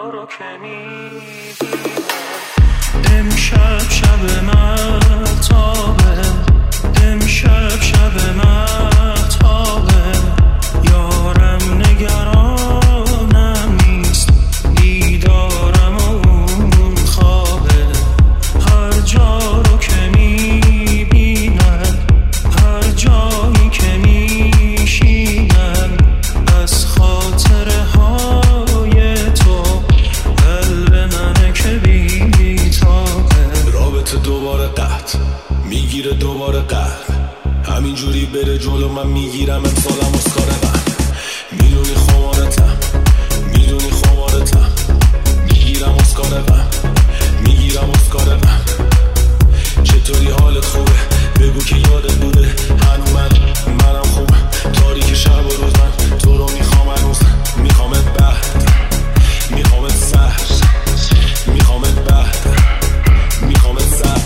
رو که میبینم. امشب شب مهتابه، امشب شب مهتابه، یارم نگرانم نیست، دیدارم و اون خوابه. هر جا رو که میبینم، هر جایی که میشینم، از خاطره های تو قلب منه که بیتابه. رابطه دوباره قطع میگیره دوباره قلب، همینجوری بره جلو من میگیرم امسالم اسکار قلب. میدونی خمارتم، میدونی خمارتم، میگیرم اسکار قلب، میگیرم اسکار قلب. چطوری حالت خوبه؟ بگو که یادت بوده هنو منم خوبه. تاریک شب و روز من تو رو میخوام هنوز، میخوامت بعد، میخوامت سهر، میخوامت بعد، میخوامت سهر.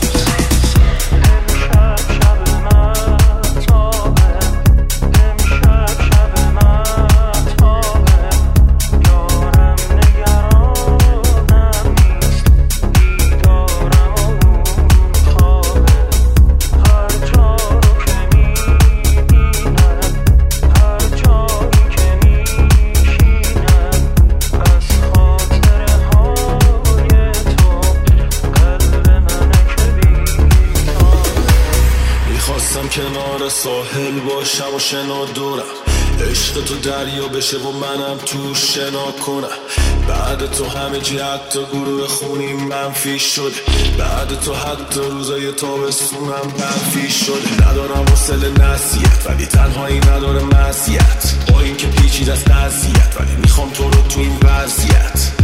خواستم کنار ساحل باشم و شنا دورم، عشق تو دریا بشه و منم تو شنا کنم. بعد تو همه چی حتی گروه خونی منفی شده، بعد تو حتی روزای تابستونم منفی شده. ندارم حوصله نصیحت ولی تنهایی نداره معصیت، با این که پیچیده از قضیت ولی میخوام تو رو تو این وضعیت.